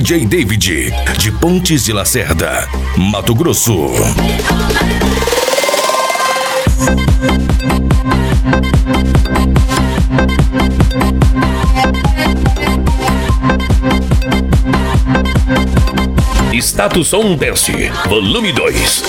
DJ David, de Pontes de Lacerda, Mato Grosso. Status On Dance, volume 2.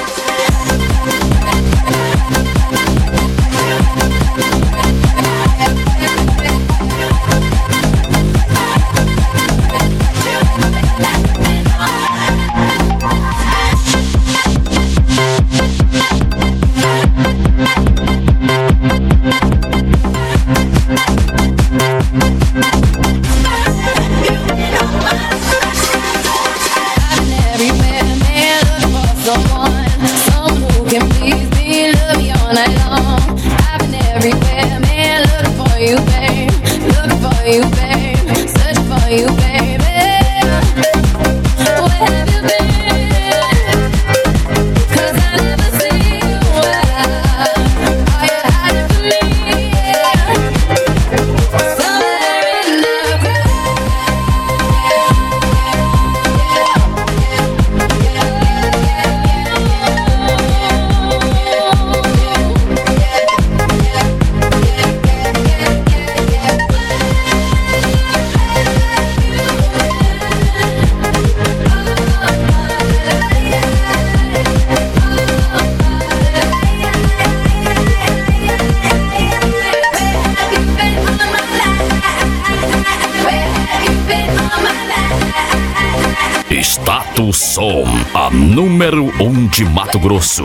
Status Som, a número 1 de Mato Grosso.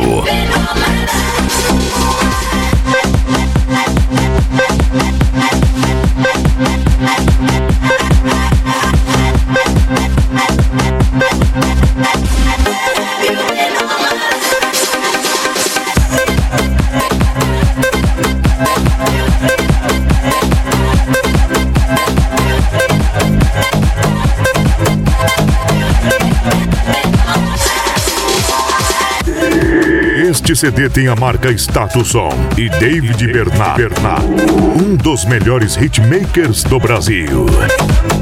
Este CD tem a marca Status On e David Bernard, um dos melhores hitmakers do Brasil.